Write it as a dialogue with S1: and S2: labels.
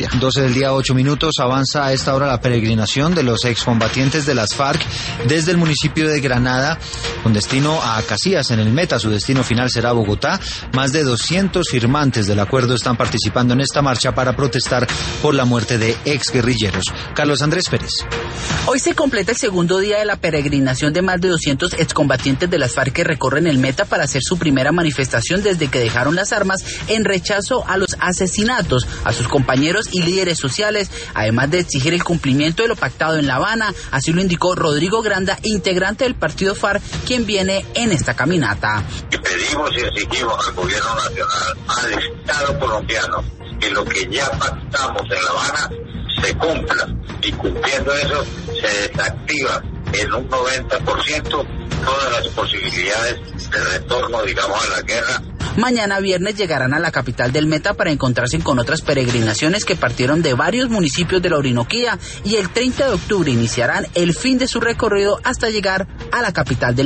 S1: Colombia.
S2: 12 del día, 8 minutos. Avanza a esta hora la peregrinación de los excombatientes de las FARC desde el municipio de Granada con destino a Casillas en el Meta. Su destino final será Bogotá. Más de 200 firmantes del acuerdo están participando en esta marcha para protestar por la muerte de exguerrilleros. Carlos Andrés Pérez.
S3: Hoy se completa el segundo día de la peregrinación de más de 200 excombatientes de las FARC que recorren el Meta para hacer su primera manifestación desde que dejaron las armas en rechazo a los asesinatos a sus compañeros y líderes sociales, además de exigir el cumplimiento de lo pactado en La Habana. Así lo indicó Rodrigo Granda, integrante del partido FARC, quien viene en esta caminata.
S4: Pedimos y exigimos al gobierno nacional, al Estado colombiano, que lo que ya pactamos en La Habana se cumpla, y cumpliendo eso se desactiva en un 90% todas las posibilidades de retorno, digamos, a la guerra.
S3: Mañana viernes llegarán a la capital del Meta para encontrarse con otras peregrinaciones que partieron de varios municipios de la Orinoquía, y el 30 de octubre iniciarán el fin de su recorrido hasta llegar a la capital del